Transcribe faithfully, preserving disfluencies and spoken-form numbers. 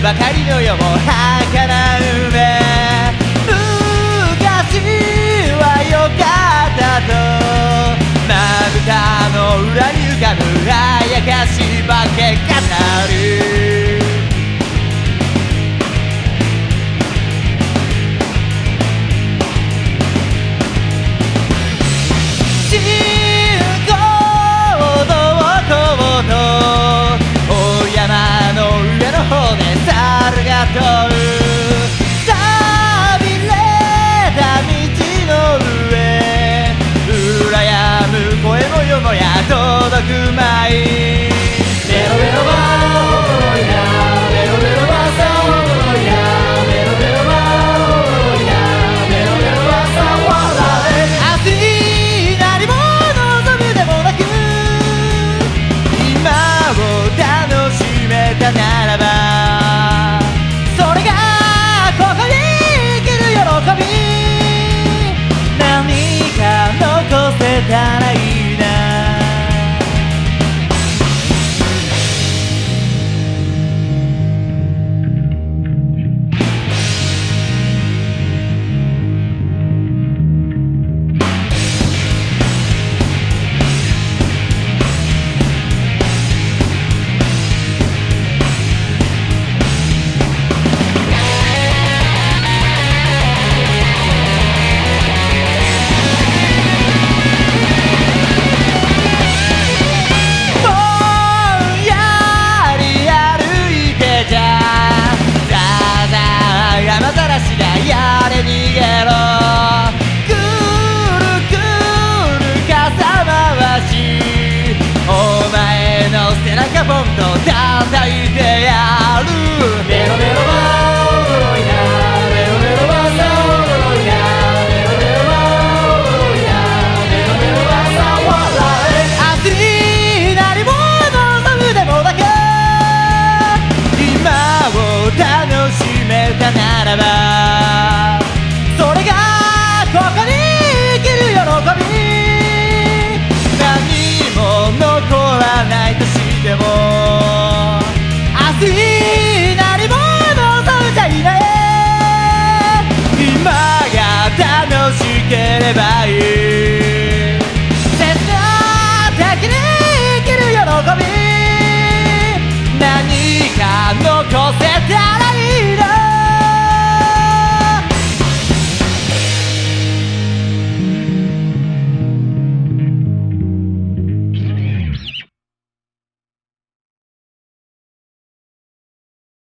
ばかりの世も儚うめ昔は良かったとまぶたの裏に浮かぶあやかしばけ語る信号をどうこうと大山の上の方で猿が飛ぶ寂れた道の上羨む声もよもや届くまいベロベロバーやベロベロバーサーやベロベロバーやベロベロバーサー笑え熱い何も望むでもなく今を楽しめたならばそれがここに生きる喜び何か残せたらいいなやれ逃げろくるくる傘回しお前の背中ポンと叩いてやるベロベロバーやベロベロバーサーやベロベロバーやベロベロバーサー笑え熱い何も望むでもなく今を楽しめたならばそれがここに生きる喜び何も残らないとしても明日何も望んじゃいない今が楽しければいい